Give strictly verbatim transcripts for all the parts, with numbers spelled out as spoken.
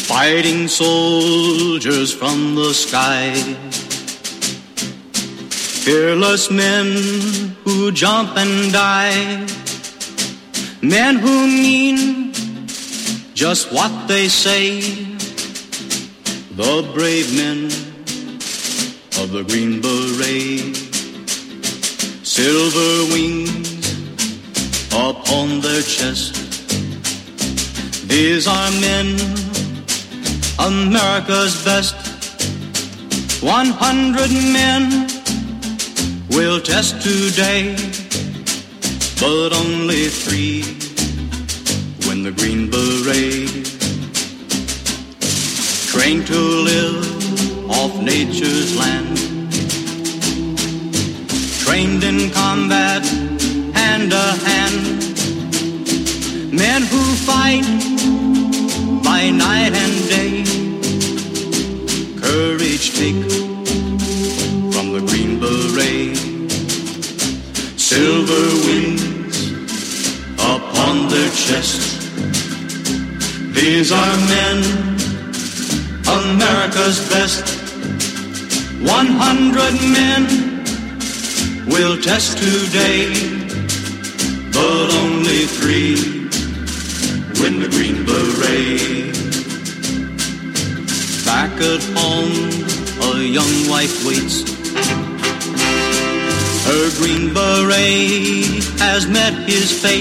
fighting soldiers from the sky. Fearless men who jump and die. Men who mean just what they say. The brave men of the Green Beret. Silver wings upon their chest. These are men, America's best. One hundred men will test today, but only three win the Green Beret. Trained to live off nature's land. Trained in combat, hand to hand. Men who fight by night and day. Courage take from the Green Beret. Silver wings upon their chest. These are men, America's best. One hundred men will test today, but only three win the Green Beret. Back at home, a young wife waits. Her Green Beret has met his fate.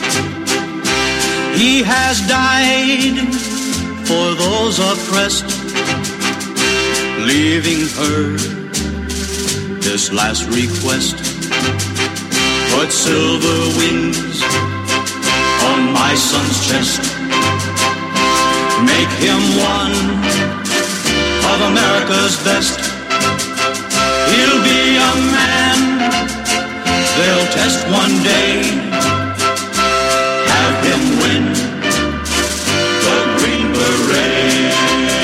He has died for those oppressed, leaving her this last request. Put silver wings on my son's chest. Make him one of America's best. He'll be a man they'll test one day. Have him win the Green Beret.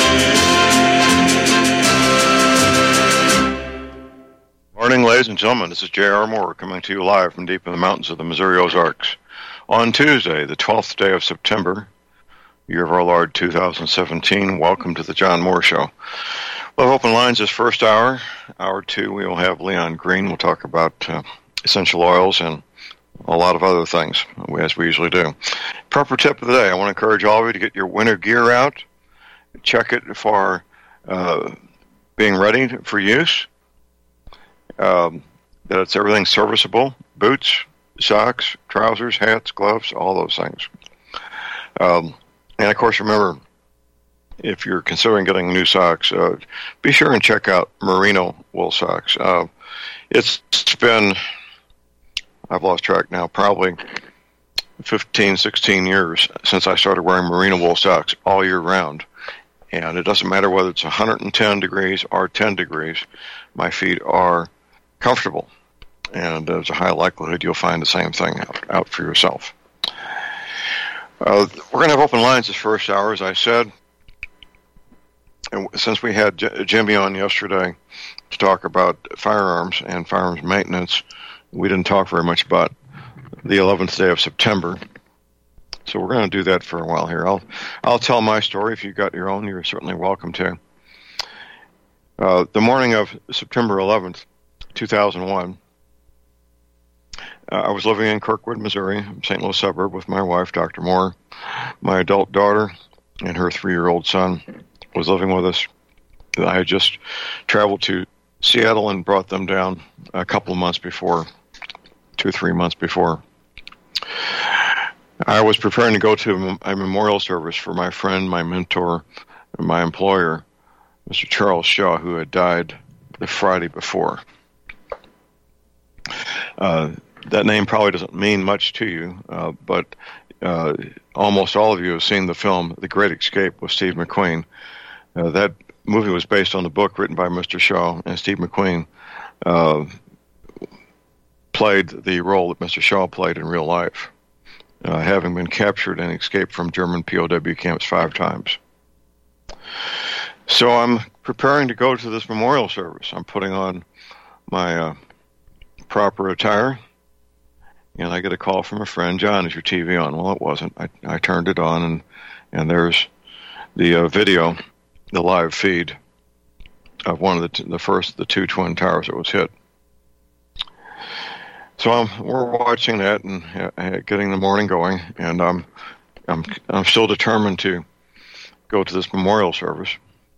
Morning, ladies and gentlemen. This is J R. Moore coming to you live from deep in the mountains of the Missouri Ozarks. On Tuesday, the twelfth day of September, year of our Lord two thousand seventeen, welcome to the John Moore Show. We'll have open lines this first hour. Hour two, we will have Leon Green. We'll talk about uh, essential oils and a lot of other things, as we usually do. Proper tip of the day, I want to encourage all of you to get your winter gear out. Check it for uh, being ready for use. Um, that it's everything serviceable. Boots, socks, trousers, hats, gloves, all those things. Um, and, of course, remember, if you're considering getting new socks, uh, be sure and check out merino wool socks. Uh, it's been, I've lost track now, probably fifteen, sixteen years since I started wearing merino wool socks all year round. And it doesn't matter whether it's one hundred ten degrees or ten degrees, my feet are comfortable. And there's a high likelihood you'll find the same thing out, out for yourself. Uh, we're going to have open lines this first hour, as I said. And since we had J- Jimmy on yesterday to talk about firearms and firearms maintenance, we didn't talk very much about the eleventh day of September. So we're going to do that for a while here. I'll I'll tell my story. If you've got your own, you're certainly welcome to. Uh, the morning of September eleventh, two thousand one, uh, I was living in Kirkwood, Missouri, Saint Louis suburb, with my wife, Doctor Moore. My adult daughter and her three-year-old son was living with us. I had just traveled to Seattle and brought them down a couple of months before, two or three months before. I was preparing to go to a memorial service for my friend, my mentor, and my employer, Mister Charles Shaw, who had died the Friday before. Uh, that name probably doesn't mean much to you, uh, but uh, almost all of you have seen the film The Great Escape with Steve McQueen. Uh, that movie was based on the book written by Mister Shaw, and Steve McQueen uh, played the role that Mister Shaw played in real life, uh, having been captured and escaped from German P O W camps five times. So I'm preparing to go to this memorial service. I'm putting on my uh, proper attire, and I get a call from a friend. John, is your T V on? Well, it wasn't. I, I turned it on, and, and there's the uh, video, the live feed of one of the, t- the first of the two twin towers that was hit. So I'm, we're watching that and uh, getting the morning going, and I'm, I'm, I'm still determined to go to this memorial service.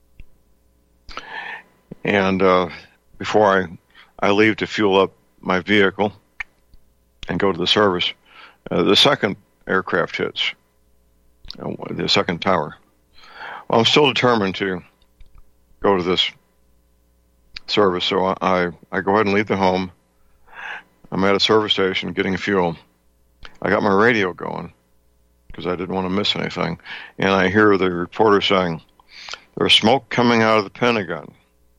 And uh, before I, I leave to fuel up my vehicle and go to the service, uh, the second aircraft hits, uh, the second tower. Well, I'm still determined to go to this service, so I, I go ahead and leave the home. I'm at a service station getting fuel. I got my radio going because I didn't want to miss anything, and I hear the reporter saying, "There's smoke coming out of the Pentagon."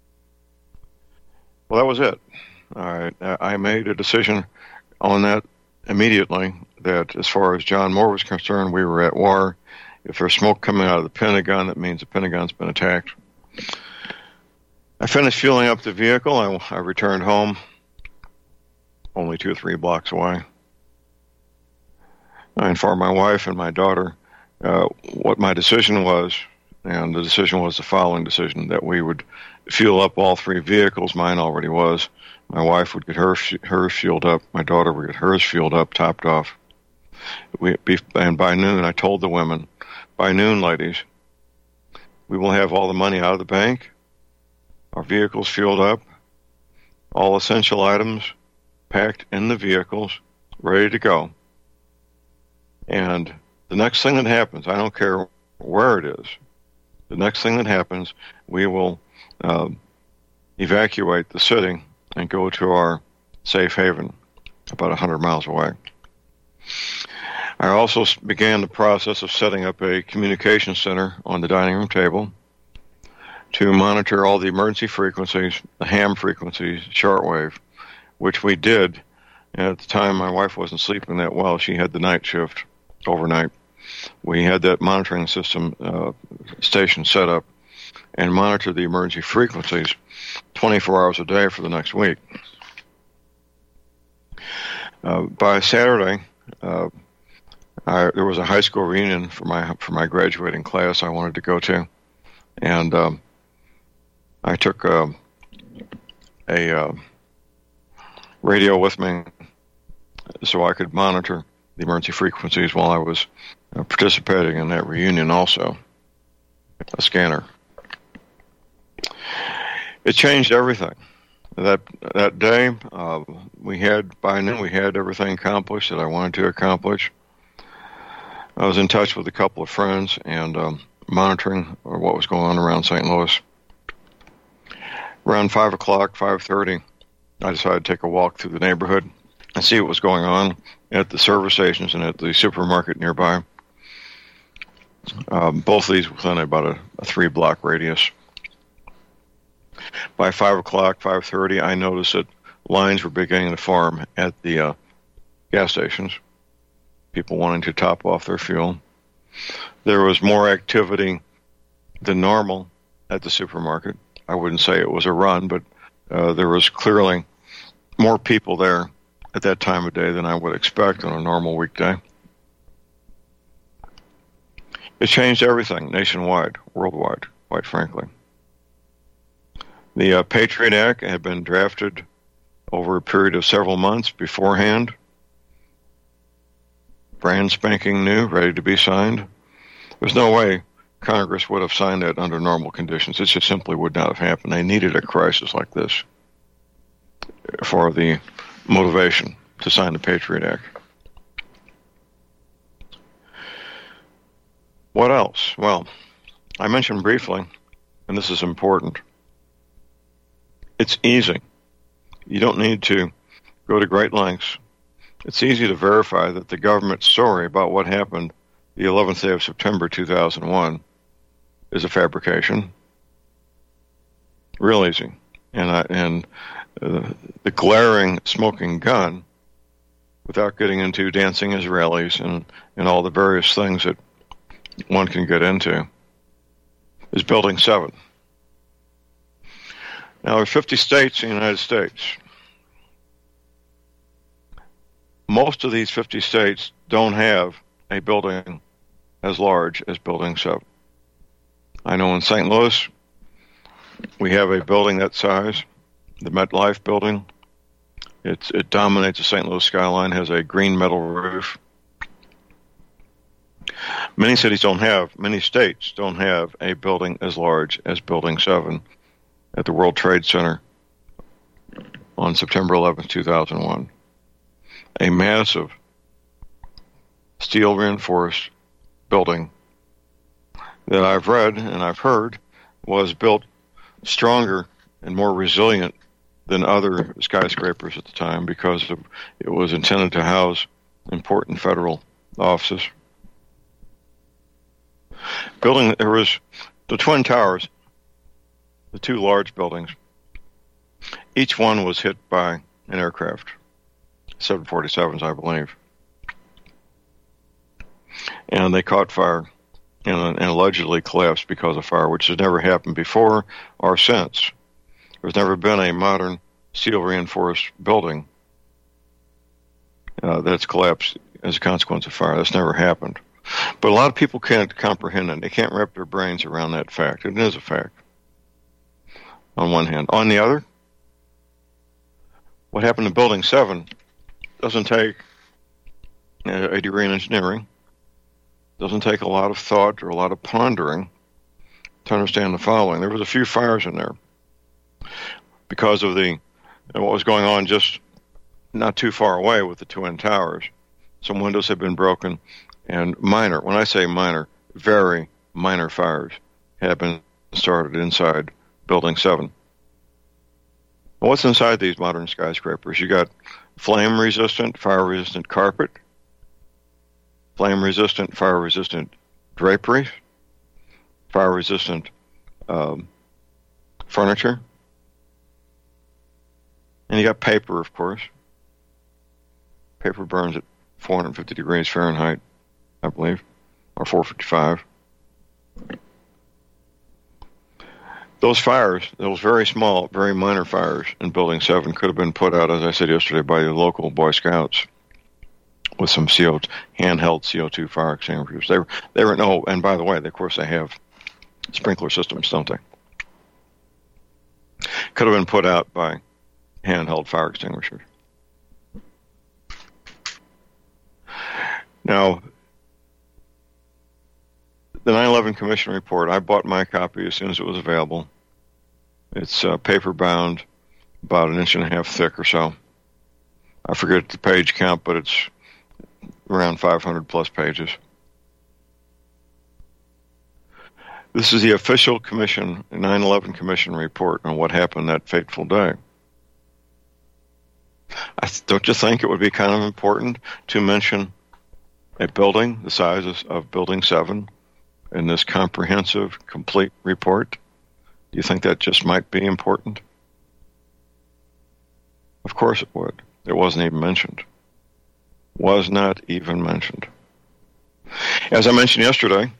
Well, that was it. I, I made a decision on that immediately that as far as John Moore was concerned, we were at war. If there's smoke coming out of the Pentagon, that means the Pentagon's been attacked. I finished fueling up the vehicle. I, I returned home, only two or three blocks away. I informed my wife and my daughter uh, what my decision was, and the decision was the following decision, that we would fuel up all three vehicles. Mine already was. My wife would get her hers fueled up. My daughter would get hers fueled up, topped off. We, and by noon, I told the women, by noon, ladies, we will have all the money out of the bank, our vehicles fueled up, all essential items packed in the vehicles, ready to go. And the next thing that happens, I don't care where it is, the next thing that happens, we will uh, evacuate the city and go to our safe haven about one hundred miles away. I also began the process of setting up a communication center on the dining room table to monitor all the emergency frequencies, the ham frequencies, shortwave, which we did. And at the time, my wife wasn't sleeping that well. She had the night shift overnight. We had that monitoring system uh, station set up and monitor the emergency frequencies twenty-four hours a day for the next week. Uh, by Saturday, uh, I, there was a high school reunion for my for my graduating class I wanted to go to, and um, I took uh, a uh, radio with me so I could monitor the emergency frequencies while I was uh, participating in that reunion also, a scanner. It changed everything. That that day, uh, we had, by noon, we had everything accomplished that I wanted to accomplish. I was in touch with a couple of friends and um, monitoring what was going on around Saint Louis. Around five o'clock, five thirty, I decided to take a walk through the neighborhood and see what was going on at the service stations and at the supermarket nearby. Um, both of these within about a, a three-block radius. By five o'clock, five thirty, I noticed that lines were beginning to form at the uh, gas stations, people wanting to top off their fuel. There was more activity than normal at the supermarket. I wouldn't say it was a run, but uh, there was clearly more people there at that time of day than I would expect on a normal weekday. It changed everything nationwide, worldwide, quite frankly. The uh, Patriot Act had been drafted over a period of several months beforehand. Brand spanking new, ready to be signed. There's no way Congress would have signed that under normal conditions. It just simply would not have happened. They needed a crisis like this for the motivation to sign the Patriot Act. What else? Well, I mentioned briefly, and this is important, it's easy. You don't need to go to great lengths. It's easy to verify that the government's story about what happened the eleventh day of September two thousand one is a fabrication. Real easy. And, I, and uh, the glaring smoking gun, without getting into dancing Israelis and, and all the various things that one can get into, is Building seven. Now, there are fifty states in the United States. Most of these fifty states don't have a building as large as Building seven. I know in Saint Louis, we have a building that size, the MetLife building. It's, it dominates the Saint Louis skyline, has a green metal roof. Many cities don't have, many states don't have a building as large as Building seven at the World Trade Center on September eleventh, two thousand one. A massive steel reinforced building that I've read and I've heard was built stronger and more resilient than other skyscrapers at the time because of, it was intended to house important federal offices. Building, there was the Twin Towers, the two large buildings. Each one was hit by an aircraft, seven forty-sevens, I believe. And they caught fire and, and allegedly collapsed because of fire, which has never happened before or since. There's never been a modern steel-reinforced building uh, that's collapsed as a consequence of fire. That's never happened. But a lot of people can't comprehend it. They can't wrap their brains around that fact. It is a fact, on one hand. On the other, what happened to Building seven doesn't take a degree in engineering, doesn't take a lot of thought or a lot of pondering to understand the following. There was a few fires in there because of the what was going on just not too far away with the Twin Towers. Some windows had been broken, and minor, when I say minor, very minor fires had been started inside Building seven. What's inside these modern skyscrapers? You got flame-resistant, fire-resistant carpet, flame-resistant, fire-resistant drapery, fire-resistant um, furniture, and you got paper, of course. Paper burns at four hundred fifty degrees Fahrenheit, I believe, or four fifty-five. Those fires, those very small, very minor fires in Building seven could have been put out, as I said yesterday, by the local Boy Scouts with some C O, handheld C O two fire extinguishers. They were, they were, no, and by the way, of course, they have sprinkler systems, don't they? Could have been put out by handheld fire extinguishers. Now, the nine eleven Commission report, I bought my copy as soon as it was available. It's uh, paper bound, about an inch and a half thick or so. I forget the page count, but it's around five hundred plus pages. This is the official Commission, nine eleven Commission report on what happened that fateful day. I th- don't you think it would be kind of important to mention a building the size of, of Building seven in this comprehensive, complete report? Do you think that just might be important? Of course it would. It wasn't even mentioned. Was not even mentioned. As I mentioned yesterday,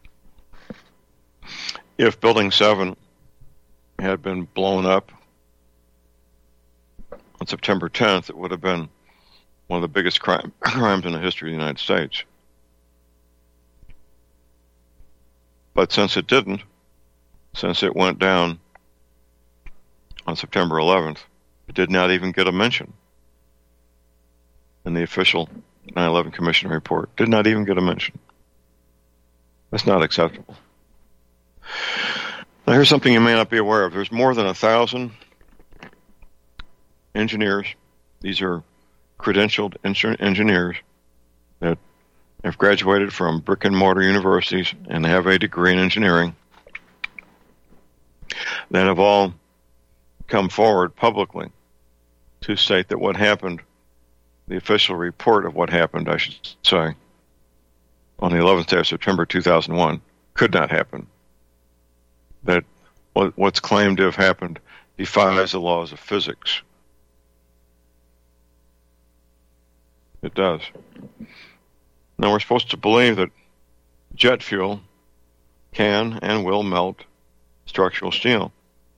if Building seven had been blown up on September tenth, it would have been one of the biggest crime, crimes in the history of the United States. But since it didn't, since it went down on September eleventh, it did not even get a mention in the official nine eleven Commission report. Did not even get a mention. That's not acceptable. Now, here's something you may not be aware of. There's more than a thousand engineers. These are credentialed engineers that have graduated from brick and mortar universities and have a degree in engineering that have all come forward publicly to state that what happened, the official report of what happened, I should say, on the eleventh day of September two thousand one could not happen. That what, what's claimed to have happened defies the laws of physics. It does. Now, we're supposed to believe that jet fuel can and will melt structural steel.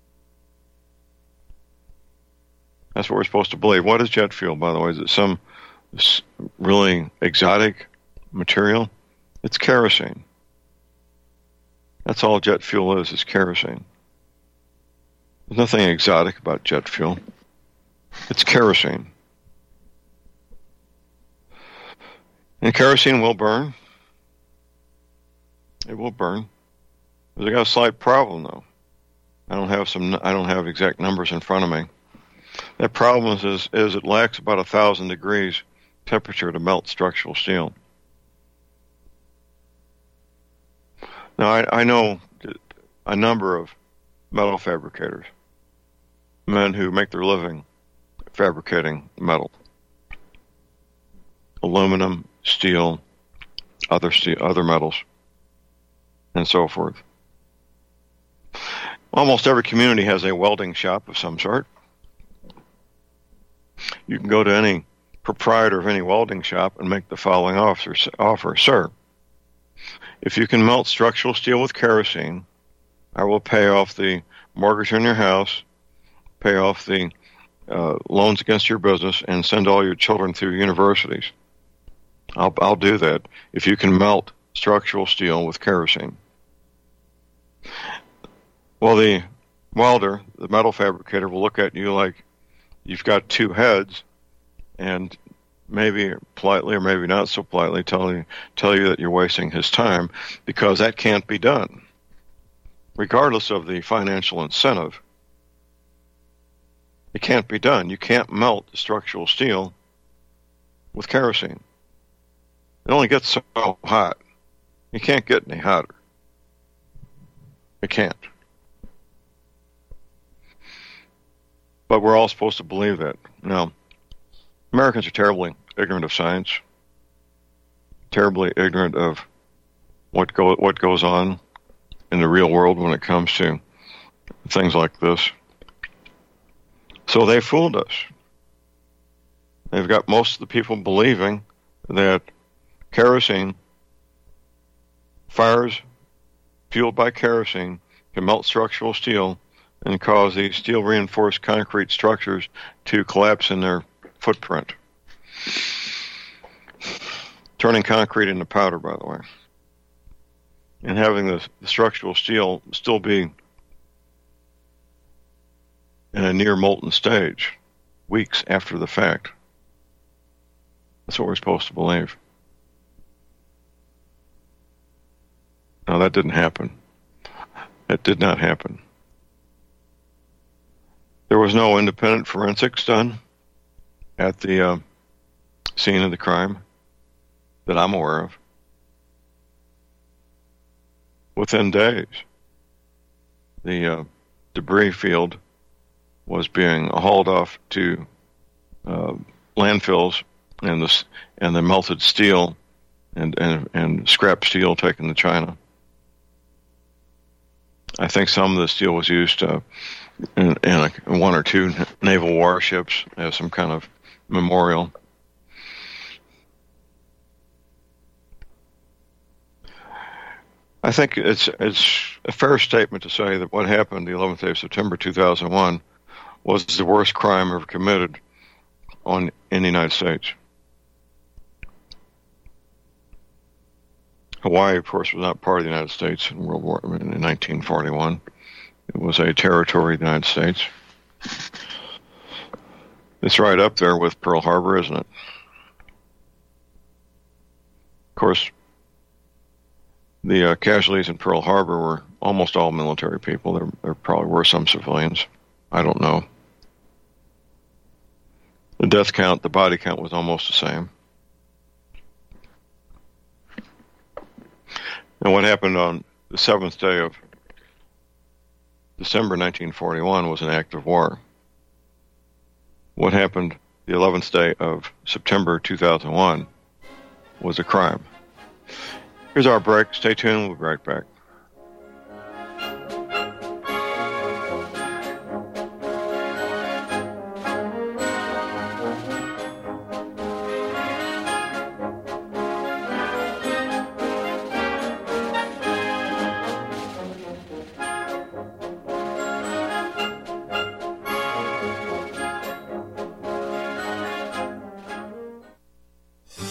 That's what we're supposed to believe. What is jet fuel, by the way? Is it some really exotic material? It's kerosene. That's all jet fuel is, is kerosene. There's nothing exotic about jet fuel. It's kerosene. And kerosene will burn. It will burn. But I got a slight problem, though. I don't have some. I don't have exact numbers in front of me. That problem is, is, is it lacks about a thousand degrees temperature to melt structural steel. Now, I, I know a number of metal fabricators, men who make their living fabricating metal, aluminum, steel, other steel, other metals, and so forth. Almost every community has a welding shop of some sort. You can go to any proprietor of any welding shop and make the following offer, offer. Sir, if you can melt structural steel with kerosene, I will pay off the mortgage on your house, pay off the uh, loans against your business, and send all your children through universities. I'll, I'll do that if you can melt structural steel with kerosene. Well, the welder, the metal fabricator, will look at you like you've got two heads, and maybe politely or maybe not so politely tell you, tell you that you're wasting his time, because that can't be done. Regardless of the financial incentive, it can't be done. You can't melt structural steel with kerosene. It only gets so hot. You can't get any hotter. It can't. But we're all supposed to believe that. Now, Americans are terribly ignorant of science, terribly ignorant of what go what goes on in the real world when it comes to things like this. So they fooled us. They've got most of the people believing that kerosene, fires fueled by kerosene, can melt structural steel and cause these steel-reinforced concrete structures to collapse in their footprint. Turning concrete into powder, by the way. And having the, the structural steel still be in a near molten stage weeks after the fact. That's what we're supposed to believe. Now, that didn't happen. It did not happen. There was no independent forensics done at the uh, scene of the crime that I'm aware of. Within days, the uh, debris field was being hauled off to uh, landfills, and the and the melted steel and, and and scrap steel taken to China. I think some of the steel was used uh, in, in, a, in one or two naval warships as some kind of memorial. I think it's it's a fair statement to say that what happened the eleventh day of September two thousand one was the worst crime ever committed on in the United States. Hawaii, of course, was not part of the United States in World War in nineteen forty-one. It was a territory of the United States. It's right up there with Pearl Harbor, isn't it? Of course, the uh, casualties in Pearl Harbor were almost all military people. There, there probably were some civilians. I don't know. The death count, the body count was almost the same. And what happened on the seventh day of December nineteen forty-one was an act of war. What happened the eleventh day of September two thousand one was a crime. Here's our break. Stay tuned. We'll be right back.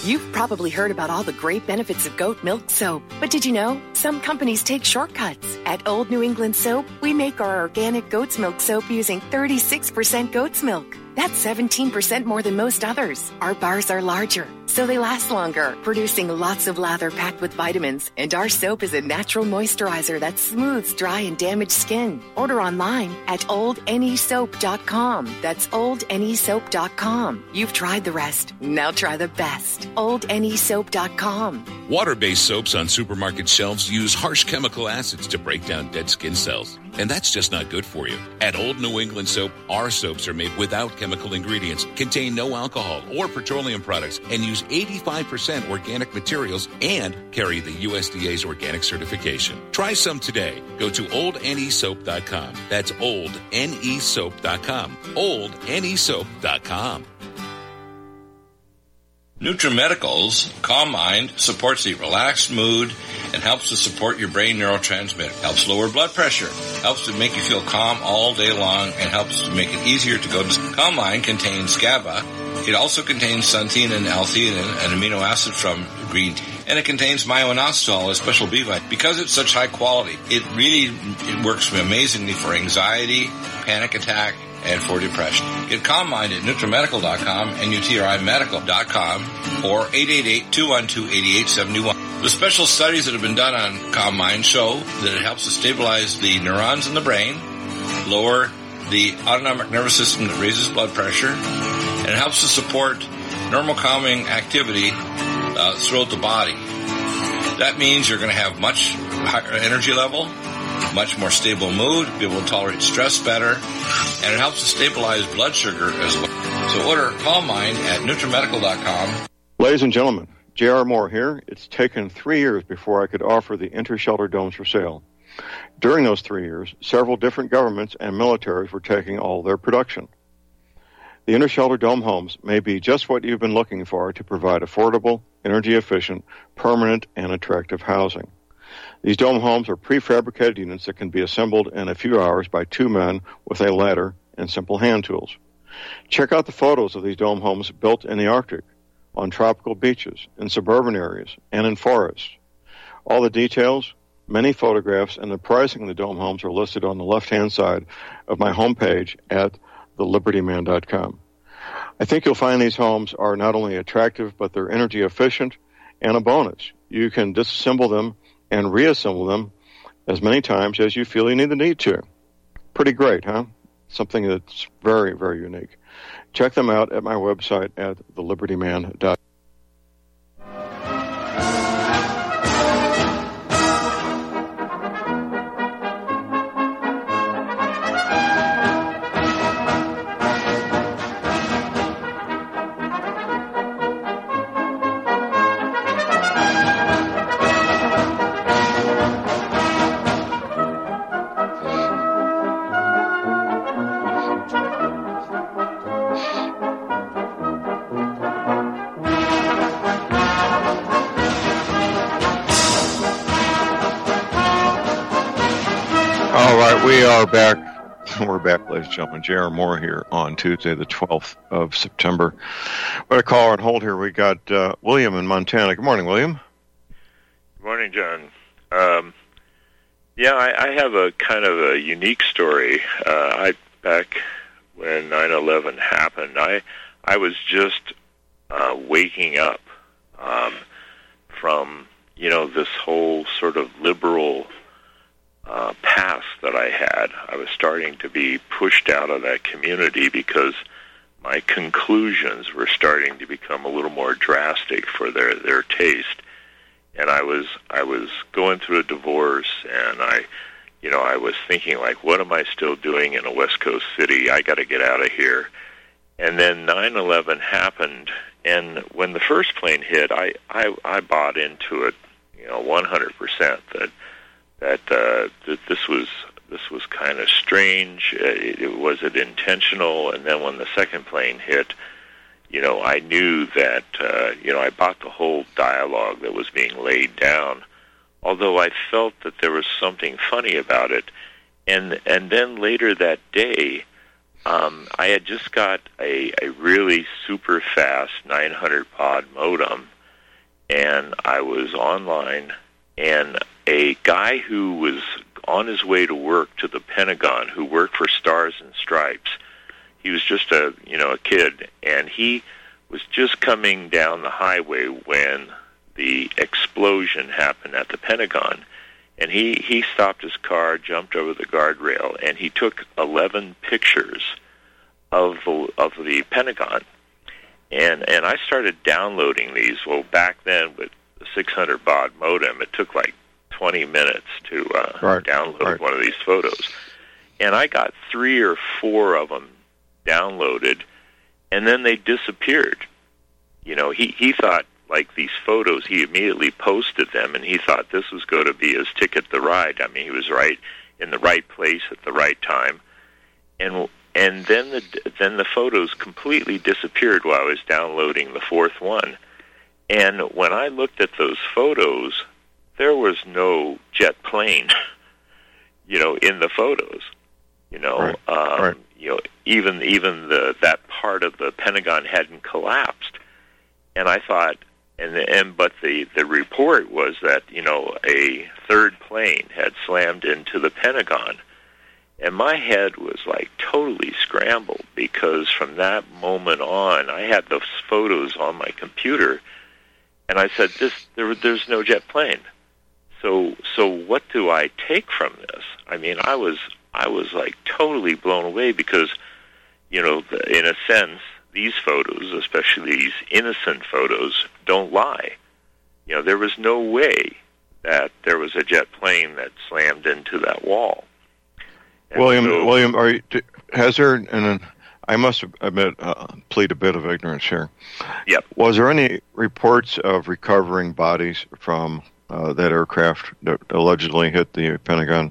You've probably heard about all the great benefits of goat milk soap, but did you know some companies take shortcuts? At Old New England Soap, we make our organic goat's milk soap using thirty-six percent goat's milk. That's seventeen percent more than most others. Our bars are larger, so they last longer, producing lots of lather packed with vitamins. And our soap is a natural moisturizer that smooths dry and damaged skin. Order online at old n e soap dot com. That's old n e soap dot com. You've tried the rest. Now try the best. old n e soap dot com. Water-based soaps on supermarket shelves use harsh chemical acids to break down dead skin cells. And that's just not good for you. At Old New England Soap, our soaps are made without chemical ingredients, contain no alcohol or petroleum products, and use eighty-five percent organic materials and carry the U S D A's organic certification. Try some today. Go to old n e soap dot com. That's old n e soap dot com. old n e soap dot com. NutriMedical's Calm Mind supports a relaxed mood and helps to support your brain neurotransmitter, helps lower blood pressure, helps to make you feel calm all day long, and helps to make it easier to go to sleep. Calm Mind contains GABA. It also contains xanthine and L-theanine, an amino acid from green tea. And it contains myo-inositol, a special B vitamin. Because it's such high quality, it really it works amazingly for anxiety, panic attack, and for depression. Get Calm Mind at NutriMedical dot com, N U T R I medical dot com, or eight eight eight, two one two, eight eight seven one. The special studies that have been done on Calm Mind show that it helps to stabilize the neurons in the brain, lower the autonomic nervous system that raises blood pressure, and it helps to support normal calming activity uh, throughout the body. That means you're going to have much higher energy level, much more stable mood, be able to tolerate stress better, and it helps to stabilize blood sugar as well. So order Calm Mind at NutriMedical dot com. Ladies and gentlemen, J R. Moore here. It's taken three years before I could offer the Intershelter domes for sale. During those three years, several different governments and militaries were taking all their production. The Intershelter dome homes may be just what you've been looking for to provide affordable, energy-efficient, permanent, and attractive housing. These dome homes are prefabricated units that can be assembled in a few hours by two men with a ladder and simple hand tools. Check out the photos of these dome homes built in the Arctic, on tropical beaches, in suburban areas, and in forests. All the details, many photographs, and the pricing of the dome homes are listed on the left-hand side of my homepage at the liberty man dot com. I think you'll find these homes are not only attractive, but they're energy efficient, and a bonus. You can disassemble them and reassemble them as many times as you feel you need the need to. Pretty great, huh? Something that's very, very unique. Check them out at my website at the liberty man dot com. We are back. We're back, ladies and gentlemen. J R. Moore here on Tuesday, the twelfth of September. What a caller on hold here. We got uh, William in Montana. Good morning, William. Good morning, John. Um, yeah, I, I have a kind of a unique story. Uh, I back when nine eleven happened, I I was just uh, waking up um, from you know this whole sort of liberal Uh, past that I had. I was starting to be pushed out of that community because my conclusions were starting to become a little more drastic for their, their taste. And I was I was going through a divorce, and I, you know, I was thinking, like, what am I still doing in a West Coast city? I got to get out of here. And then nine eleven happened, and when the first plane hit, I, I, I bought into it, you know, one hundred percent that that uh, that this was this was kind of strange. It, it was it intentional? And then when the second plane hit, you know, I knew that uh, you know I bought the whole dialogue that was being laid down. Although I felt that there was something funny about it, and and then later that day, um, I had just got a, a really super fast nine hundred baud modem and I was online, and a guy who was on his way to work to the Pentagon, who worked for Stars and Stripes, he was just a, you know, a kid, and he was just coming down the highway when the explosion happened at the Pentagon. And he, he stopped his car, jumped over the guardrail, and he took eleven pictures of the, of the Pentagon. And and I started downloading these. Well, back then with the six hundred baud modem, it took like twenty minutes to uh, right, download right. one of these photos. And I got three or four of them downloaded, and then they disappeared. You know, he, he thought, like these photos, he immediately posted them, and he thought this was going to be his ticket to ride. I mean, he was right in the right place at the right time, and and then the then the photos completely disappeared while I was downloading the fourth one. And when I looked at those photos, there was no jet plane, you know, in the photos. You know, right. Um, right. you know, even even the that part of the Pentagon hadn't collapsed. And I thought. And, and but the, the report was that, you know, a third plane had slammed into the Pentagon. And my head was like totally scrambled, because from that moment on, I had those photos on my computer, and I said, "This there, there's no jet plane." So so what do I take from this? I mean, I was I was like totally blown away, because, you know, the, in a sense, these photos, especially these innocent photos, don't lie. You know, there was no way that there was a jet plane that slammed into that wall. And William, so, William, are you, has there? And I must admit, uh, plead a bit of ignorance here. Yep. Was there any reports of recovering bodies from uh, that aircraft that allegedly hit the Pentagon?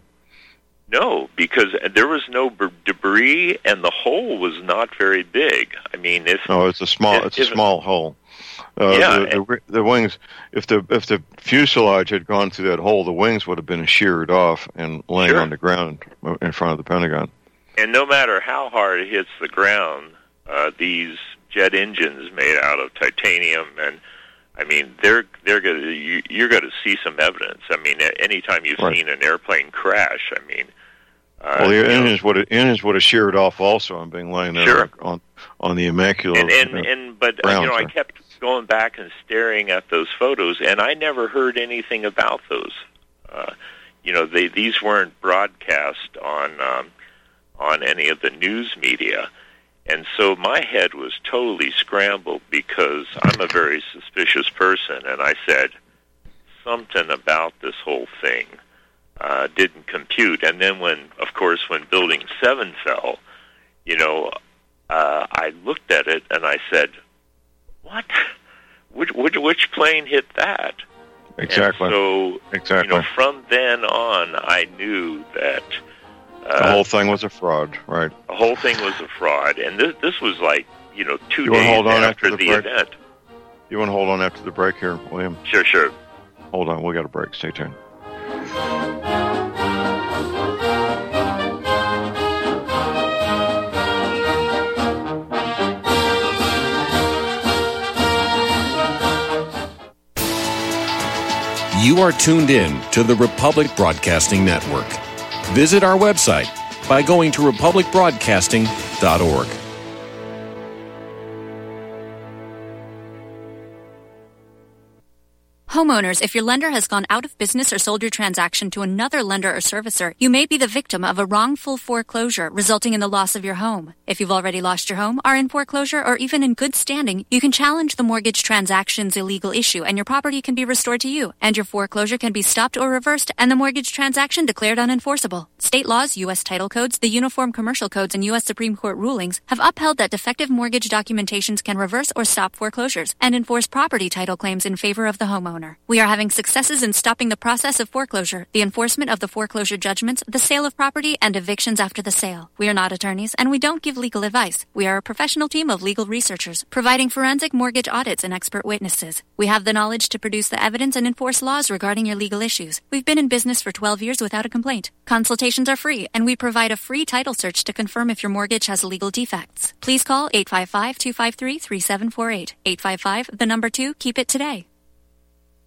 No, because there was no b- debris, and the hole was not very big. I mean, if no, it's a small, if, it's a if, small hole. Uh, yeah, the, the, the wings. If the if the fuselage had gone through that hole, the wings would have been sheared off and laying sure. on the ground in front of the Pentagon. And no matter how hard it hits the ground, uh, these jet engines made out of titanium, and I mean, they're they're going to you, you're going to see some evidence. I mean, anytime you've right. seen an airplane crash, I mean. Uh, Well, the engines would have, engines would have sheared off also and being laying there sure. on on the immaculate. And and, uh, and but ground, uh, you know, sir. I kept going back and staring at those photos, and I never heard anything about those. Uh, you know, they these weren't broadcast on um, on any of the news media, and so my head was totally scrambled, because I'm a very suspicious person, and I said something about this whole thing Uh, didn't compute. And then when, of course, when Building seven fell, you know, uh, I looked at it and I said, what? Which, which, which plane hit that? Exactly. And so, exactly. you know, from then on, I knew that uh, the whole thing was a fraud, right? the whole thing was a fraud. And this, this was like, you know, two You wanna days hold on after, after the the, break? event. You want to hold on after the break here, William? Sure, sure. Hold on, we got a break. Stay tuned. You are tuned in to the Republic Broadcasting Network. Visit our website by going to republic broadcasting dot org. Homeowners, if your lender has gone out of business or sold your transaction to another lender or servicer, you may be the victim of a wrongful foreclosure resulting in the loss of your home. If you've already lost your home, are in foreclosure, or even in good standing, you can challenge the mortgage transaction's illegal issue, and your property can be restored to you, and your foreclosure can be stopped or reversed, and the mortgage transaction declared unenforceable. State laws, U S title codes, the Uniform Commercial Codes, and U S Supreme Court rulings have upheld that defective mortgage documentations can reverse or stop foreclosures and enforce property title claims in favor of the homeowner. We are having successes in stopping the process of foreclosure, the enforcement of the foreclosure judgments, the sale of property, and evictions after the sale. We are not attorneys, and we don't give legal advice. We are a professional team of legal researchers, providing forensic mortgage audits and expert witnesses. We have the knowledge to produce the evidence and enforce laws regarding your legal issues. We've been in business for twelve years without a complaint. Consultations are free, and we provide a free title search to confirm if your mortgage has legal defects. Please call eight five five, two five three, three seven four eight. eight five five, the number two, keep it today.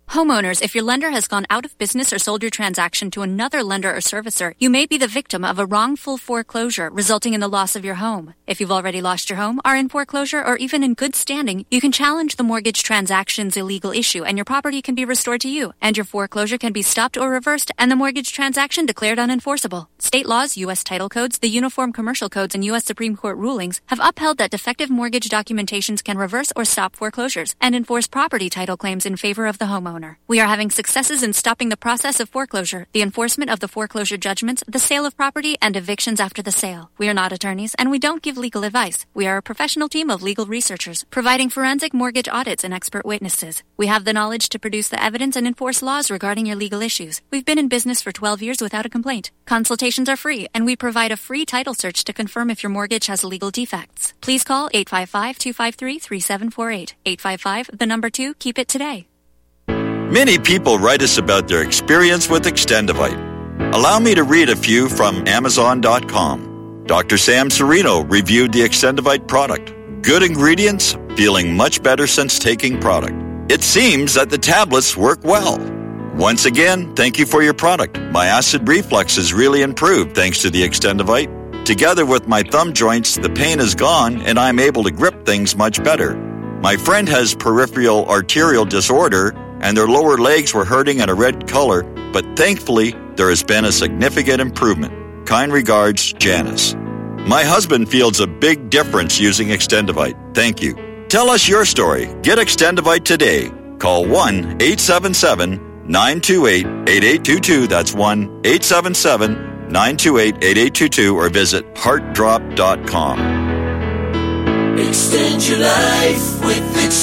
Homeowners, if your lender has gone out of business or sold your transaction to another lender or servicer, you may be the victim of a wrongful foreclosure resulting in the loss of your home. If you've already lost your home, are in foreclosure, or even in good standing, you can challenge the mortgage transaction's illegal issue and your property can be restored to you, and your foreclosure can be stopped or reversed and the mortgage transaction declared unenforceable. State laws, U S title codes, the Uniform Commercial Codes, and U S Supreme Court rulings have upheld that defective mortgage documentations can reverse or stop foreclosures and enforce property title claims in favor of the homeowner. We are having successes in stopping the process of foreclosure, the enforcement of the foreclosure judgments, the sale of property, and evictions after the sale. We are not attorneys, and we don't give legal advice. We are a professional team of legal researchers, providing forensic mortgage audits and expert witnesses. We have the knowledge to produce the evidence and enforce laws regarding your legal issues. We've been in business for twelve years without a complaint. Consultations are free, and we provide a free title search to confirm if your mortgage has legal defects. Please call eight five five, two five three, three seven four eight. eight five five, the number two, keep it today. Many people write us about their experience with Extendivite. Allow me to read a few from Amazon dot com. Doctor Sam Serino reviewed the Extendivite product. Good ingredients, feeling much better since taking product. It seems that the tablets work well. Once again, thank you for your product. My acid reflux has really improved thanks to the Extendivite. Together with my thumb joints, the pain is gone and I'm able to grip things much better. My friend has peripheral arterial disorder and their lower legs were hurting in a red color, but thankfully, there has been a significant improvement. Kind regards, Janice. My husband feels a big difference using Extendivite. Thank you. Tell us your story. Get Extendivite today. Call one eight seven seven, nine two eight, eight eight two two. That's one eight seven seven, nine two eight, eight eight two two or visit heart drop dot com. Extend your life with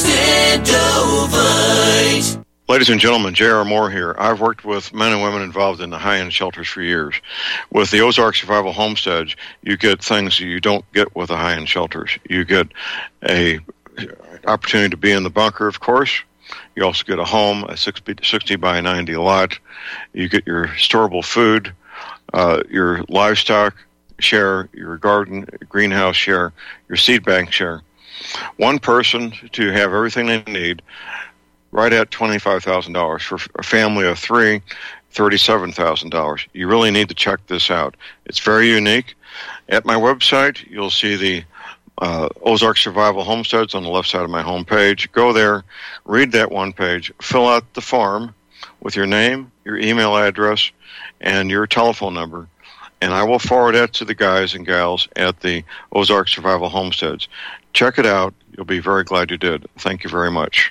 Extendovite. Ladies and gentlemen, J R. Moore here. I've worked with men and women involved in the high-end shelters for years. With the Ozark Survival Homestead, you get things you don't get with the high-end shelters. You get a opportunity to be in the bunker, of course. You also get a home, a sixty by ninety lot. You get your storable food, uh, your livestock share, your garden, greenhouse share, your seed bank share. One person to have everything they need, right at twenty-five thousand dollars. For a family of three, thirty-seven thousand dollars. You really need to check this out. It's very unique. At my website, you'll see the uh, Ozark Survival Homesteads on the left side of my homepage. Go there, read that one page, fill out the form with your name, your email address, and your telephone number, and I will forward that to the guys and gals at the Ozark Survival Homesteads. Check it out. You'll be very glad you did. Thank you very much.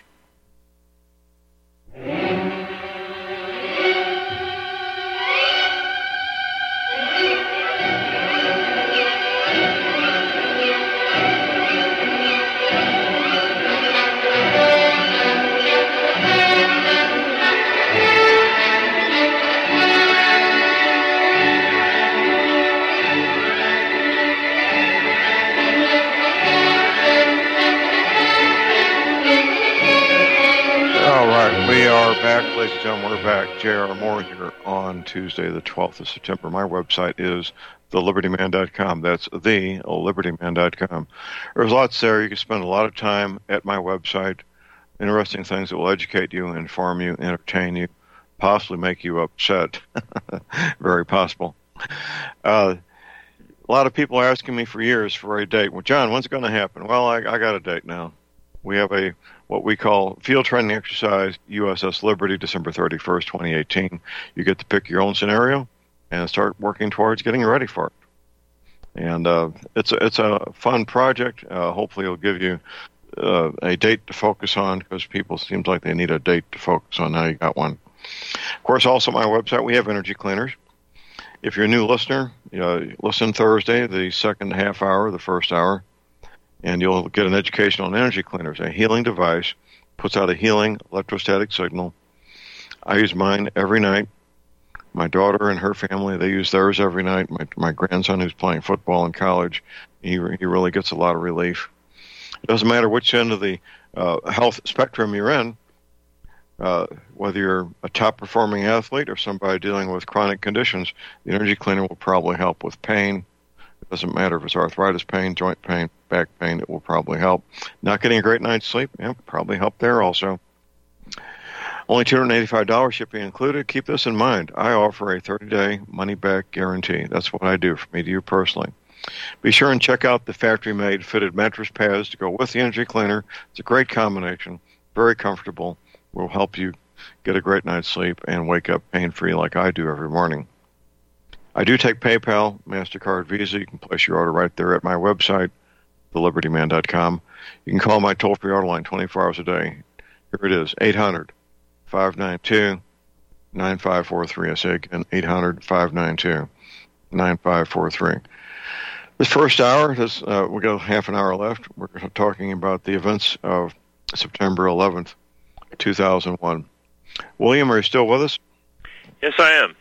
We are back, ladies and gentlemen, we're back. J R. Moore here on Tuesday, the twelfth of September. My website is the liberty man dot com. That's the liberty man dot com. There's lots there. You can spend a lot of time at my website. Interesting things that will educate you, inform you, entertain you, possibly make you upset. Very possible. Uh, a lot of people are asking me for years for a date. Well, John, when's it going to happen? Well, I, I got a date now. We have a what we call field training exercise, U S S Liberty, December thirty-first, twenty eighteen. You get to pick your own scenario and start working towards getting ready for it. And uh, it's, a, it's a fun project. Uh, hopefully it'll give you uh, a date to focus on, because people seems like they need a date to focus on. Now you got one. Of course, also my website, we have energy cleaners. If you're a new listener, you know, listen Thursday, the second half hour, the first hour, and you'll get an education on energy cleaners. A healing device puts out a healing electrostatic signal. I use mine every night. My daughter and her family, they use theirs every night. My, my grandson, who's playing football in college, he, he really gets a lot of relief. It doesn't matter which end of the uh, health spectrum you're in, uh, whether you're a top-performing athlete or somebody dealing with chronic conditions, the energy cleaner will probably help with pain. It doesn't matter if it's arthritis pain, joint pain, back pain, it will probably help. Not getting a great night's sleep, yeah, probably help there also. Only two hundred eighty-five dollars shipping included. Keep this in mind. I offer a thirty-day money-back guarantee. That's what I do, for me to you personally. Be sure and check out the factory-made fitted mattress pads to go with the energy cleaner. It's a great combination, very comfortable, will help you get a great night's sleep and wake up pain-free like I do every morning. I do take PayPal, MasterCard, Visa. You can place your order right there at my website, the liberty man dot com. You can call my toll-free order line twenty-four hours a day. Here it is, eight hundred, five nine two, nine five four three. I say again, eight hundred, five nine two, nine five four three. This first hour, this, uh, we got half an hour left. We're talking about the events of September eleventh, two thousand one. William, are you still with us? Yes, I am.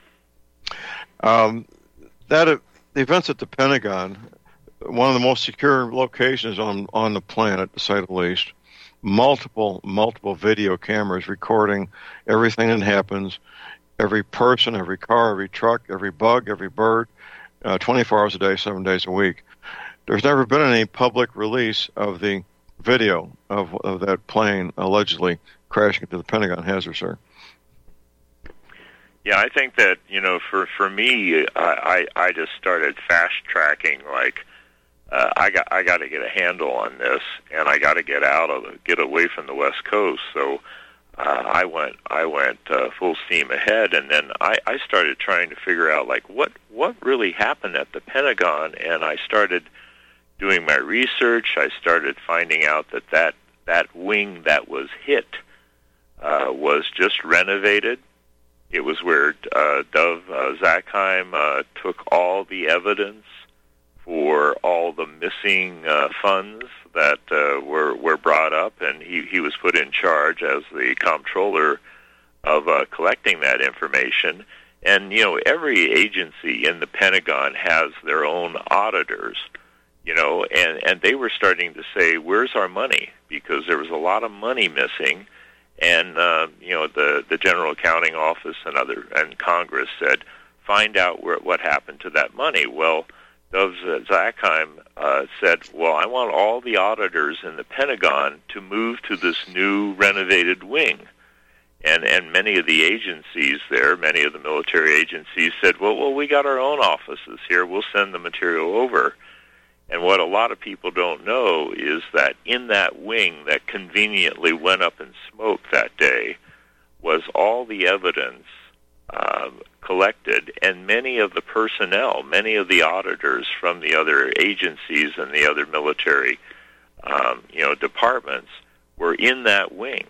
Um, that uh, the events at the Pentagon, one of the most secure locations on, on the planet, to say the least. Multiple, multiple video cameras recording everything that happens, every person, every car, every truck, every bug, every bird, uh, twenty-four hours a day, seven days a week. There's never been any public release of the video of, of that plane allegedly crashing into the Pentagon, has there, sir? Yeah, I think that, you know, for, for me, I, I, I just started fast-tracking, like, uh, I got I got to get a handle on this, and I got to get out of the, get away from the West Coast. So uh, I went I went uh, full steam ahead, and then I, I started trying to figure out, like, what, what really happened at the Pentagon, and I started doing my research. I started finding out that that, that wing that was hit uh, was just renovated. It was where uh, Dov uh, Zakheim uh, took all the evidence for all the missing uh, funds that uh, were were brought up, and he, he was put in charge as the comptroller of uh, collecting that information. And, you know, every agency in the Pentagon has their own auditors, you know, and, and they were starting to say, where's our money? Because there was a lot of money missing. And, uh, you know, the, the General Accounting Office and other and Congress said, find out where, what happened to that money. Well, Dov Zakheim uh, said, well, I want all the auditors in the Pentagon to move to this new renovated wing. And and many of the agencies there, many of the military agencies said, well, well, we got our own offices here. We'll send the material over. And what a lot of people don't know is that in that wing that conveniently went up in smoke that day was all the evidence uh, collected, and many of the personnel, many of the auditors from the other agencies and the other military um, you know, departments were in that wing.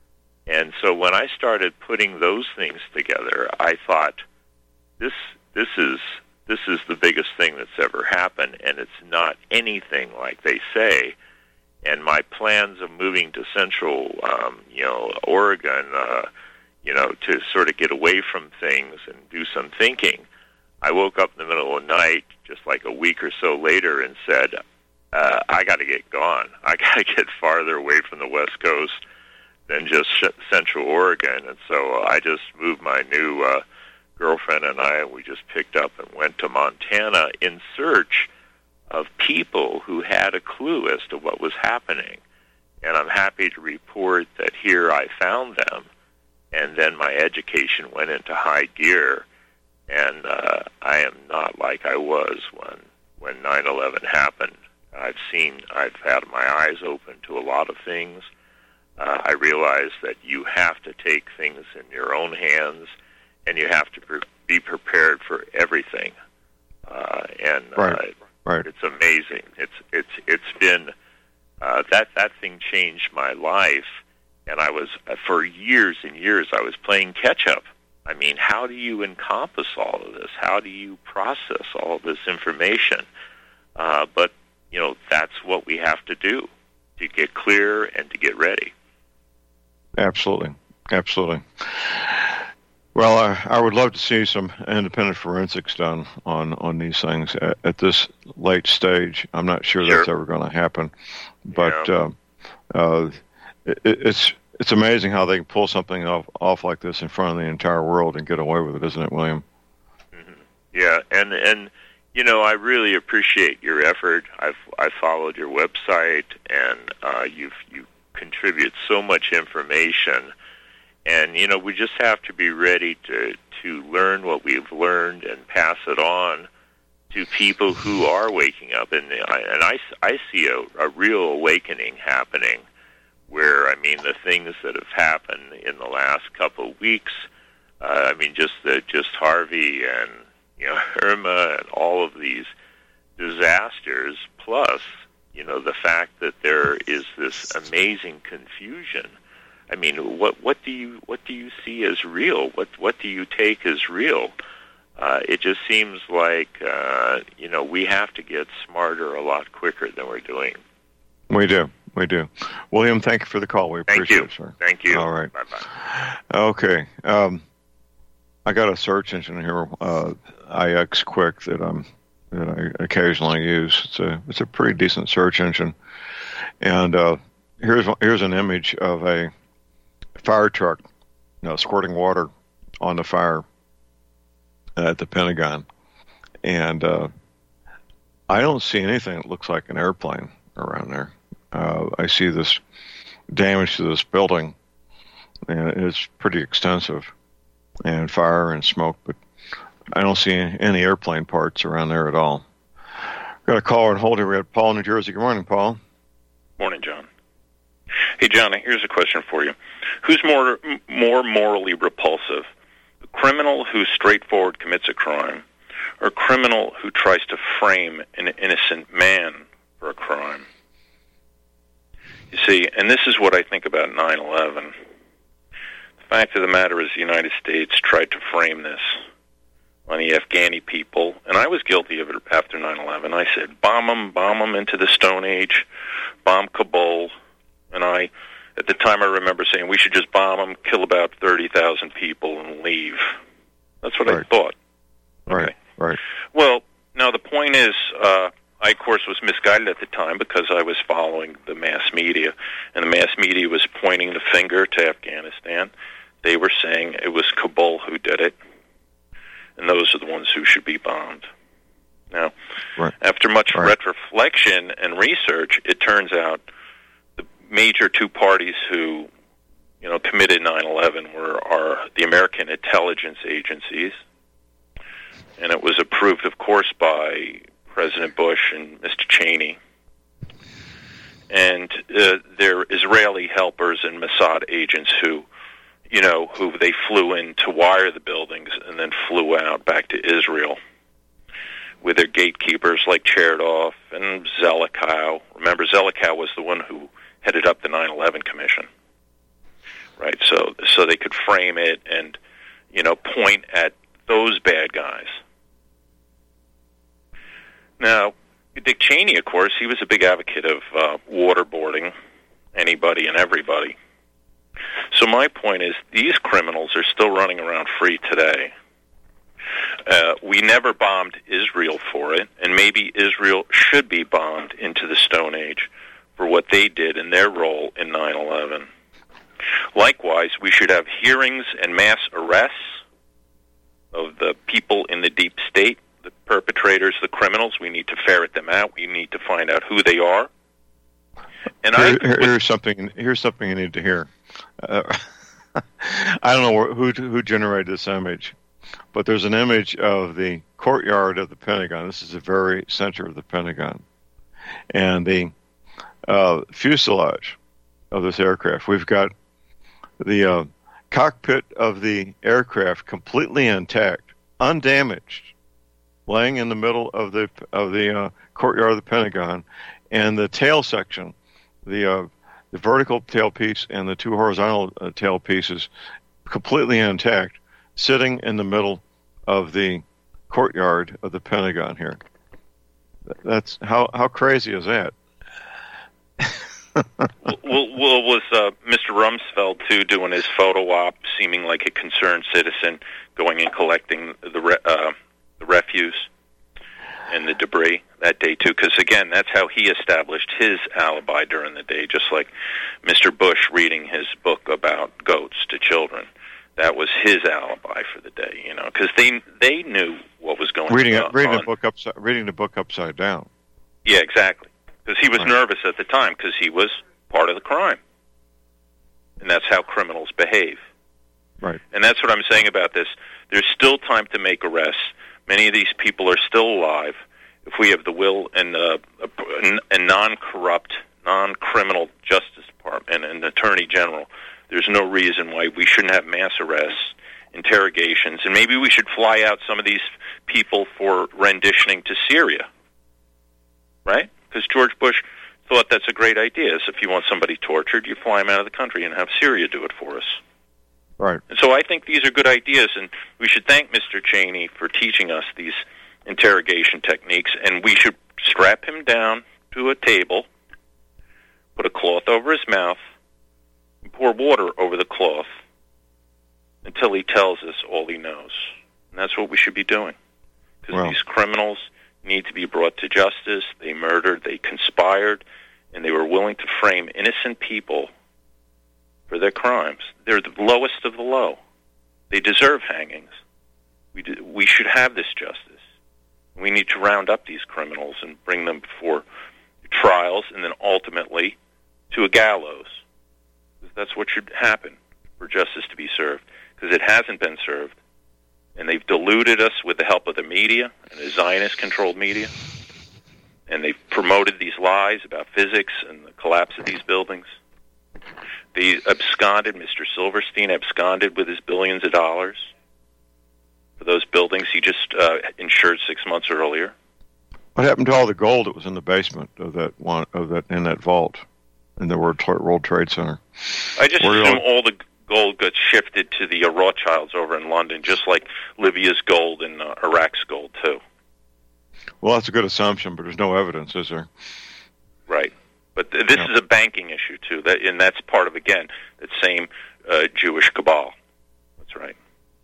And so when I started putting those things together, I thought, this this is... This is the biggest thing that's ever happened, and it's not anything like they say. And my plans of moving to Central, um, you know, Oregon, uh, you know, to sort of get away from things and do some thinking, I woke up in the middle of the night, just like a week or so later, and said, uh, I got to get gone. I got to get farther away from the West Coast than just Central Oregon. And so I just moved my new uh, girlfriend and I, we just picked up and went to Montana in search of people who had a clue as to what was happening. And I'm happy to report that here I found them, and then my education went into high gear, and uh, I am not like I was when when nine eleven happened. I've seen, I've had my eyes open to a lot of things. Uh, I realize that you have to take things in your own hands, and you have to pre- be prepared for everything. Uh, and right. uh, right. It's amazing. It's it's it's been uh, that that thing changed my life, and I was uh, for years and years I was playing catch up. I mean, how do you encompass all of this? How do you process all of this information? Uh, but you know, that's what we have to do to get clear and to get ready. Absolutely, absolutely. Well, I, I would love to see some independent forensics done on, on these things at, at this late stage. I'm not sure, sure. that's ever going to happen, but yeah. uh, uh, it, it's it's amazing how they can pull something off, off like this in front of the entire world and get away with it, isn't it, William? Mm-hmm. Yeah, and and you know, I really appreciate your effort. I've I followed your website, and uh, you've you contribute so much information. And, you know, we just have to be ready to, to learn what we've learned and pass it on to people who are waking up. And I, and I, I see a, a real awakening happening where, I mean, the things that have happened in the last couple of weeks, uh, I mean, just the, just Harvey and, you know, Irma and all of these disasters, plus, you know, the fact that there is this amazing confusion. I mean, what what do you what do you see as real? What what do you take as real? Uh, it just seems like uh, you know, we have to get smarter a lot quicker than we're doing. We do, we do. William, thank you for the call. We thank appreciate you. it, sir. Thank you. All right. Bye bye. Okay. Um, I got a search engine here, uh, I X Quick, that I'm that I occasionally use. It's a it's a pretty decent search engine, and uh, here's here's an image of a fire truck, you know, squirting water on the fire at the Pentagon, and uh, I don't see anything that looks like an airplane around there. Uh, I see this damage to this building, and it's pretty extensive, and fire and smoke, but I don't see any airplane parts around there at all. Got a caller on hold here. We have Paul in New Jersey. Good morning, Paul. Morning, John. Hey, John, here's a question for you. Who's more more morally repulsive, a criminal who straightforward commits a crime, or a criminal who tries to frame an innocent man for a crime? You see, and this is what I think about nine eleven. The fact of the matter is the United States tried to frame this on the Afghani people, and I was guilty of it after nine eleven. I said, bomb them, bomb them into the Stone Age, bomb Kabul. And I, at the time, I remember saying we should just bomb them, kill about thirty thousand people, and leave. That's what right. I thought. Right, okay. right. Well, now the point is, uh, I, of course, was misguided at the time because I was following the mass media, and the mass media was pointing the finger to Afghanistan. They were saying it was Kabul who did it, and those are the ones who should be bombed. Now, right. after much right. reflection and research, it turns out the major two parties who, you know, committed nine eleven were are the American intelligence agencies, and it was approved, of course, by President Bush and Mister Cheney, and uh, their Israeli helpers and Mossad agents who, you know, who they flew in to wire the buildings and then flew out back to Israel with their gatekeepers like Chertoff and Zelikow. Remember, Zelikow was the one who headed up the nine eleven Commission, right? So, so they could frame it and, you know, point at those bad guys. Now, Dick Cheney, of course, he was a big advocate of uh, waterboarding anybody and everybody. So my point is, these criminals are still running around free today. Uh, we never bombed Israel for it, and maybe Israel should be bombed into the Stone Age for what they did in their role in nine eleven. Likewise, we should have hearings and mass arrests of the people in the deep state, the perpetrators, the criminals. We need to ferret them out. We need to find out who they are. And Here, I, here, here's something. Here's something you need to hear. Uh, I don't know who who generated this image, but there's an image of the courtyard of the Pentagon. This is the very center of the Pentagon, and the uh, fuselage of this aircraft. We've got the uh, cockpit of the aircraft completely intact, undamaged, laying in the middle of the of the uh, courtyard of the Pentagon, and the tail section, the uh, the vertical tail piece and the two horizontal uh, tail pieces, completely intact, sitting in the middle of the courtyard of the Pentagon here. That's how how crazy is that? well, well, was uh, Mister Rumsfeld too doing his photo op, seeming like a concerned citizen, going and collecting the re- uh, the refuse and the debris that day too? Because again, that's how he established his alibi during the day, just like Mister Bush reading his book about goats to children. That was his alibi for the day, you know, because they they knew what was going reading on. It, reading the book upside reading the book upside down. Yeah, exactly. Because he was right. nervous at the time because he was part of the crime, and that's how criminals behave. Right. And that's what I'm saying about this. There's still time to make arrests. Many of these people are still alive. If we have the will and uh, a, a non-corrupt, non-criminal Justice Department and Attorney General, there's no reason why we shouldn't have mass arrests, interrogations, and maybe we should fly out some of these people for renditioning to Syria, right? Because George Bush thought that's a great idea. So if you want somebody tortured, you fly them out of the country and have Syria do it for us. Right. And so I think these are good ideas, and we should thank Mister Cheney for teaching us these interrogation techniques, and we should strap him down to a table, put a cloth over his mouth, and pour water over the cloth until he tells us all he knows. And that's what we should be doing. Because well. these criminals need to be brought to justice. They murdered, they conspired, and they were willing to frame innocent people for their crimes. They're the lowest of the low. They deserve hangings. We do, we should have this justice. We need to round up these criminals and bring them before trials and then ultimately to a gallows. That's what should happen for justice to be served, because it hasn't been served. And they've deluded us with the help of the media and the Zionist-controlled media. And they've promoted these lies about physics and the collapse of these buildings. They absconded, Mister Silverstein absconded with his billions of dollars for those buildings he just uh, insured six months earlier. What happened to all the gold that was in the basement of that one of that in that vault in the World, World Trade Center? I just Where assume all... all the gold got shifted to the uh, Rothschilds over in London, just like Libya's gold and uh, Iraq's gold too. Well, that's a good assumption, but there's no evidence, is there? Right. But th- this yeah. is a banking issue, too, that, and that's part of, again, that same uh, Jewish cabal. That's right.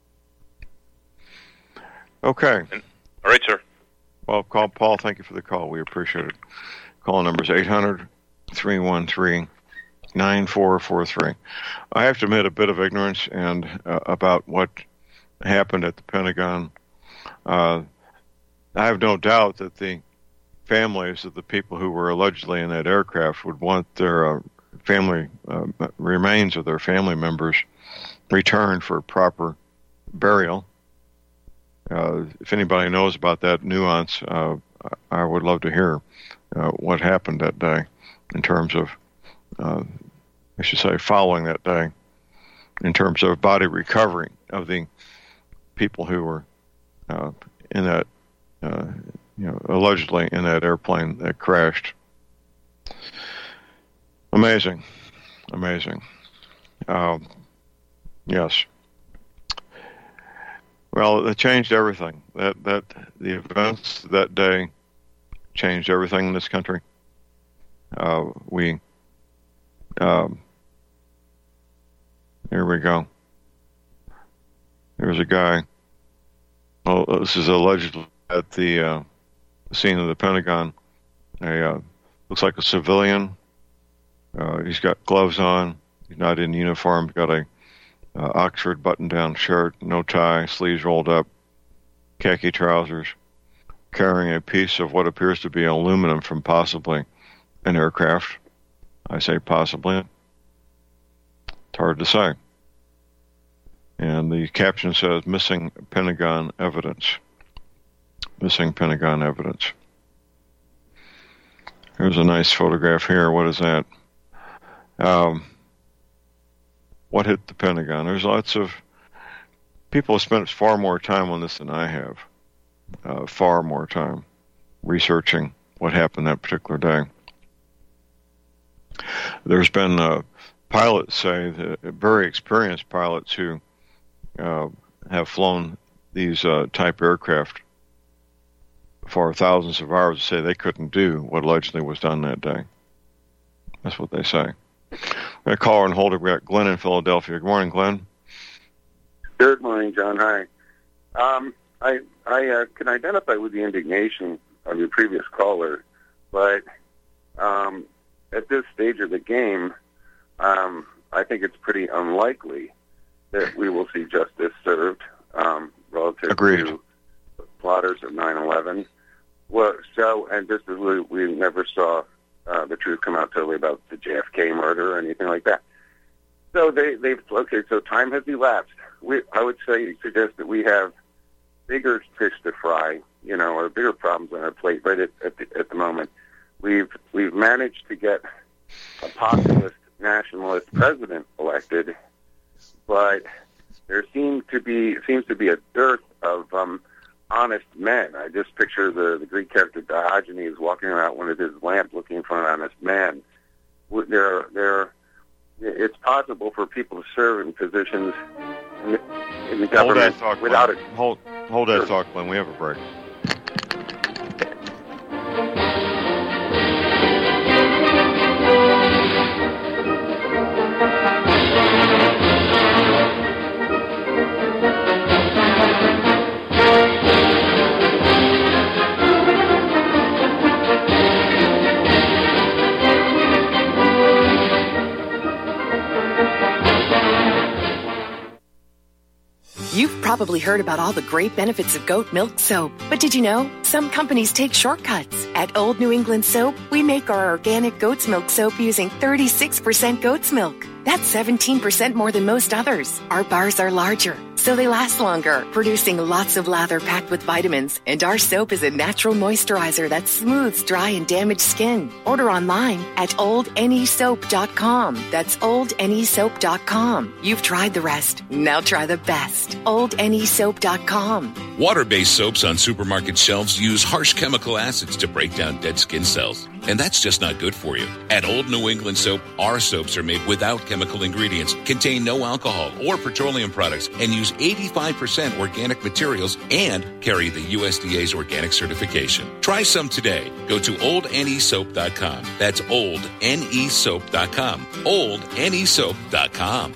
Okay. And, all right, sir. Well, call Paul. Thank you for the call. We appreciate it. Call number is eight hundred, three one three, nine four four three. I have to admit a bit of ignorance and uh, about what happened at the Pentagon. Uh, I have no doubt that the families of the people who were allegedly in that aircraft would want their uh, family uh, remains of their family members returned for proper burial. Uh, if anybody knows about that nuance, uh, I would love to hear uh, what happened that day in terms of, uh, I should say, following that day, in terms of body recovery of the people who were uh, in that Uh, you know, allegedly in that airplane that crashed. Amazing, amazing. Um, yes. Well, it changed everything. That that the events that day changed everything in this country. Uh, we. Um, here we go. There's a guy. Well, this is allegedly at the uh, scene of the Pentagon. A uh, looks like a civilian. Uh, he's got gloves on. He's not in uniform. He's got a uh, Oxford button-down shirt, no tie, sleeves rolled up, khaki trousers, carrying a piece of what appears to be aluminum from possibly an aircraft. I say possibly. It's hard to say. And the caption says, "Missing Pentagon evidence." Missing Pentagon evidence. Here's a nice photograph here. What is that? Um, what hit the Pentagon? There's lots of people have spent far more time on this than I have. Uh, far more time researching what happened that particular day. There's been uh, pilots say, that, very experienced pilots who uh, have flown these uh, type aircraft for thousands of hours, say they couldn't do what allegedly was done that day. That's what they say. We're going to call her and hold her. We got Glenn in Philadelphia. Good morning, Glenn. Good morning, John. Hi. Um, I I uh, can identify with the indignation of your previous caller, but um, at this stage of the game, um, I think it's pretty unlikely that we will see justice served um, relative Agreed. to plotters of nine eleven. Well, so, and just as we, we never saw uh, the truth come out totally about the J F K murder or anything like that. So they, they've, okay, so time has elapsed we, I would say, suggest that we have bigger fish to fry, you know, or bigger problems on our plate right at, at, the, at the moment. We've we've managed to get a populist nationalist president elected, but there seems to be seems to be a dearth of um, honest men. I just picture the, the Greek character Diogenes walking around with his lamp looking for an honest man. There, there, it's possible for people to serve in positions in the, in the government hold that thought, without Glenn. it. Hold, hold that Sure. thought, Glenn. We have a break. You've probably heard about all the great benefits of goat milk soap, but did you know some companies take shortcuts? At Old New England Soap, we make our organic goat's milk soap using thirty-six percent goat's milk. That's seventeen percent more than most others. Our bars are larger, so they last longer, producing lots of lather packed with vitamins. And our soap is a natural moisturizer that smooths dry and damaged skin. Order online at old n e soap dot com. That's old n e soap dot com. You've tried the rest. Now try the best. old n e soap dot com. Water-based soaps on supermarket shelves use harsh chemical acids to break down dead skin cells. And that's just not good for you. At Old New England Soap, our soaps are made without chemical ingredients, contain no alcohol or petroleum products, and use eighty-five percent organic materials and carry the U S D A's organic certification. Try some today. Go to old n e soap dot com. That's old n e soap dot com. old n e soap dot com.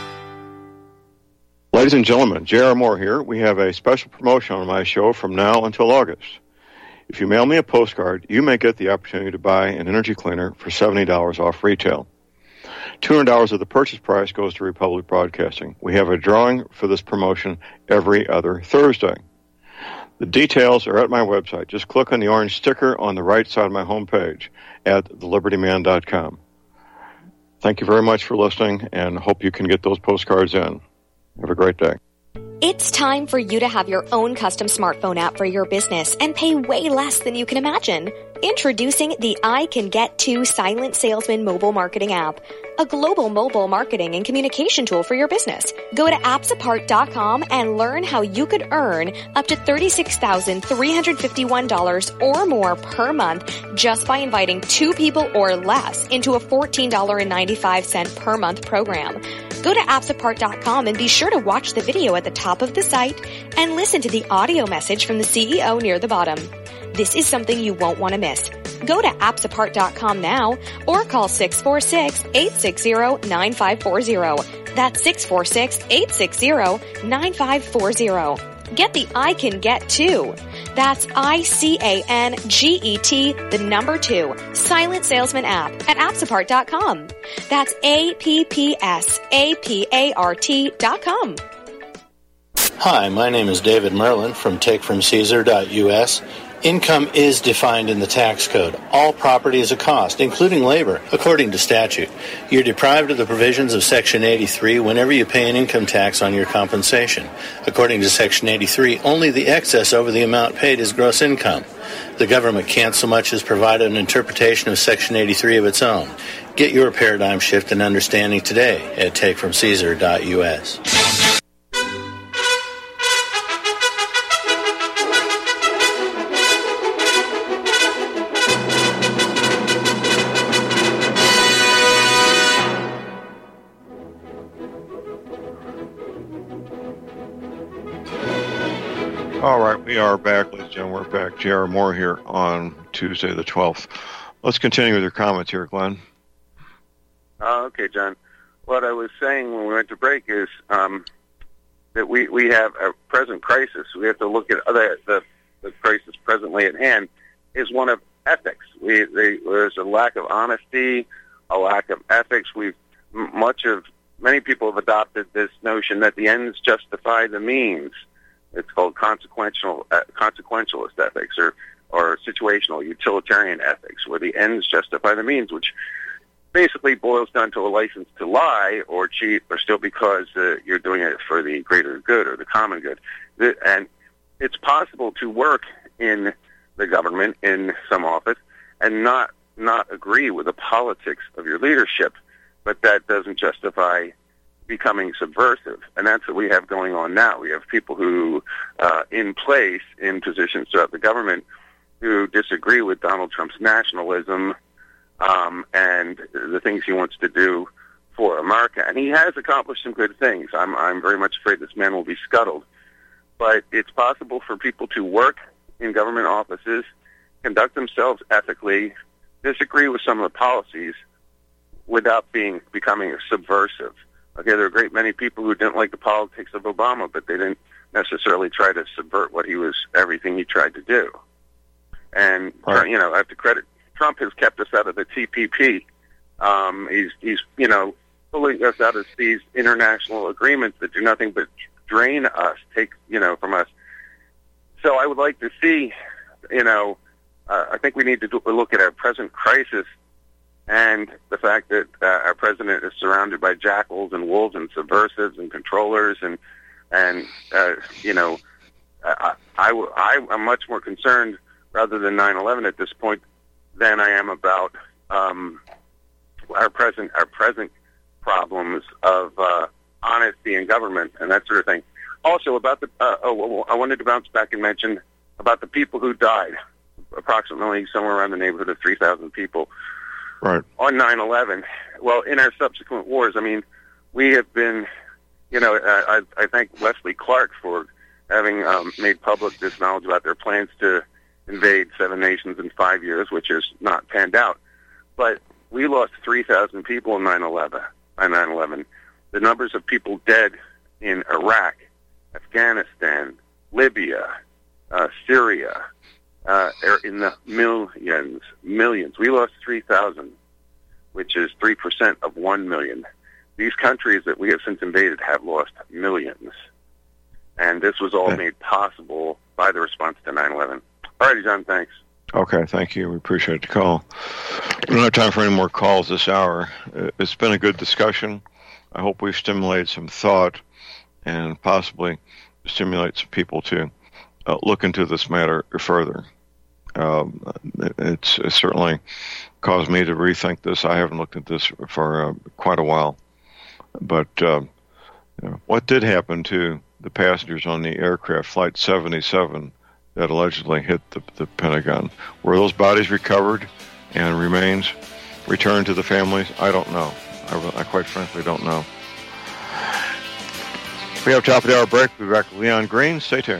Ladies and gentlemen, J R. Moore here. We have a special promotion on my show from now until August. If you mail me a postcard, you may get the opportunity to buy an energy cleaner for seventy dollars off retail. two hundred dollars of the purchase price goes to Republic Broadcasting. We have a drawing for this promotion every other Thursday. The details are at my website. Just click on the orange sticker on the right side of my homepage at the liberty man dot com. Thank you very much for listening, and hope you can get those postcards in. Have a great day. It's time for you to have your own custom smartphone app for your business and pay way less than you can imagine. Introducing the I Can Get To Silent Salesman mobile marketing app, a global mobile marketing and communication tool for your business. Go to apps apart dot com and learn how you could earn up to thirty-six thousand three hundred fifty-one dollars or more per month just by inviting two people or less into a fourteen dollars and ninety-five cents per month program. Go to apps apart dot com and be sure to watch the video at the top of the site and listen to the audio message from the C E O near the bottom. This is something you won't want to miss. Go to apps apart dot com now or call six four six, eight six zero, nine five four zero. That's six four six, eight six zero, nine five four zero. Get the I Can Get To. That's I C A N G E T, the number two, Silent Salesman app at apps apart dot com. That's A P P S A P A R T dot com. Hi, my name is David Merlin from take from caesar dot U S. Income is defined in the tax code. All property is a cost, including labor, according to statute. You're deprived of the provisions of Section eighty-three whenever you pay an income tax on your compensation. According to Section eighty-three, only the excess over the amount paid is gross income. The government can't so much as provide an interpretation of Section eighty-three of its own. Get your paradigm shift and understanding today at take from caesar dot U S. All right, we are back, ladies and gentlemen. We're back. J R. Moore here on Tuesday the twelfth. Let's continue with your comments here, Glenn. Uh, okay, John. What I was saying when we went to break is um, that we, we have a present crisis. We have to look at other, the, the crisis presently at hand is one of ethics. We, they, there's a lack of honesty, a lack of ethics. We've much of many people have adopted this notion that the ends justify the means. It's called consequential uh, consequentialist ethics or or situational utilitarian ethics, where the ends justify the means, which basically boils down to a license to lie or cheat, or still because uh, you're doing it for the greater good or the common good. The, and it's possible to work in the government in some office and not not agree with the politics of your leadership, but that doesn't justify becoming subversive. And that's what we have going on now. We have people who, uh, in place, in positions throughout the government, who disagree with Donald Trump's nationalism um, and the things he wants to do for America. And he has accomplished some good things. I'm, I'm very much afraid this man will be scuttled. But it's possible for people to work in government offices, conduct themselves ethically, disagree with some of the policies without being becoming subversive. Okay, there are a great many people who didn't like the politics of Obama, but they didn't necessarily try to subvert what he was, everything he tried to do. And, right. you know, I have to credit, Trump has kept us out of the T P P. Um, he's, he's, you know, pulling us out of these international agreements that do nothing but drain us, take, you know, from us. So I would like to see, you know, uh, I think we need to do, look at our present crisis and the fact that uh, our president is surrounded by jackals and wolves and subversives and controllers and, and uh, you know, I, I, I, I'm much more concerned rather than nine eleven at this point than I am about um, our present our present problems of uh, honesty in government and that sort of thing. Also, about the uh, oh, I wanted to bounce back and mention about the people who died, approximately somewhere around the neighborhood of three thousand people. Right. On nine eleven. Well, in our subsequent wars, I mean, we have been, you know, I, I thank Wesley Clark for having um, made public this knowledge about their plans to invade seven nations in five years, which has not panned out. But we lost three thousand people in nine eleven. On nine eleven. The numbers of people dead in Iraq, Afghanistan, Libya, uh, Syria, uh, are in the millions, millions. We lost three thousand, which is three percent of one million. These countries that we have since invaded have lost millions. And this was all made possible by the response to nine eleven. All righty, John, thanks. Okay, thank you. We appreciate the call. We don't have time for any more calls this hour. It's been a good discussion. I hope we've stimulated some thought and possibly stimulate some people to uh, look into this matter further. Um, it's, it's certainly caused me to rethink this. I haven't looked at this for uh, quite a while. But uh, you know, what did happen to the passengers on the aircraft Flight seventy-seven that allegedly hit the, the Pentagon? Were those bodies recovered and remains returned to the families? I don't know. I, I quite frankly don't know. We have top of the hour break. We'll be back with Leon Green. Stay tuned.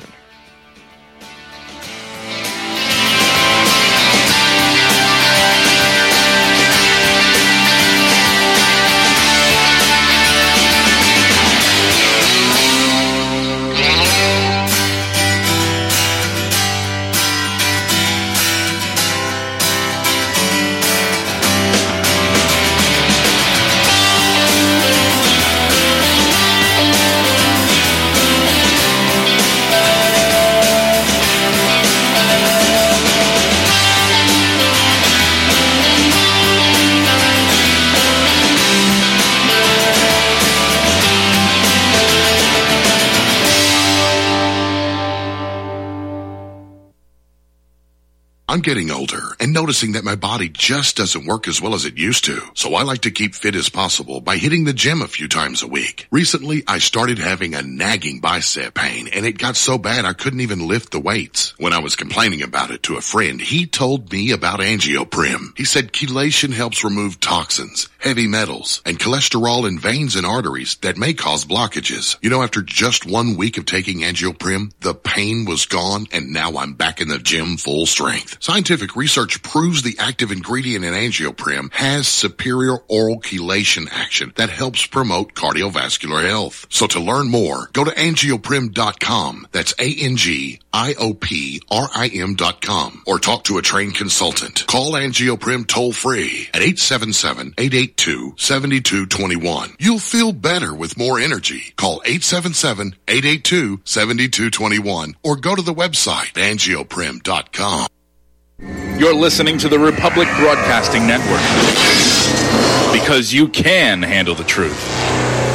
I'm getting older and noticing that my body just doesn't work as well as it used to. So I like to keep fit as possible by hitting the gym a few times a week. Recently, I started having a nagging bicep pain, and it got so bad I couldn't even lift the weights. When I was complaining about it to a friend, he told me about Angioprim. He said chelation helps remove toxins, heavy metals, and cholesterol in veins and arteries that may cause blockages. You know, after just one week of taking Angioprim, the pain was gone, and now I'm back in the gym full strength. Scientific research proves the active ingredient in Angioprim has superior oral chelation action that helps promote cardiovascular health. So to learn more, go to angioprim dot com. That's A N G I O P R I M dot com. Or talk to a trained consultant. Call Angioprim toll free at eight seven seven, eight eight two, seven two two one. You'll feel better with more energy. Call eight seven seven, eight eight two, seven two two one or go to the website angioprim dot com. You're listening to the Republic Broadcasting Network. Because you can handle the truth.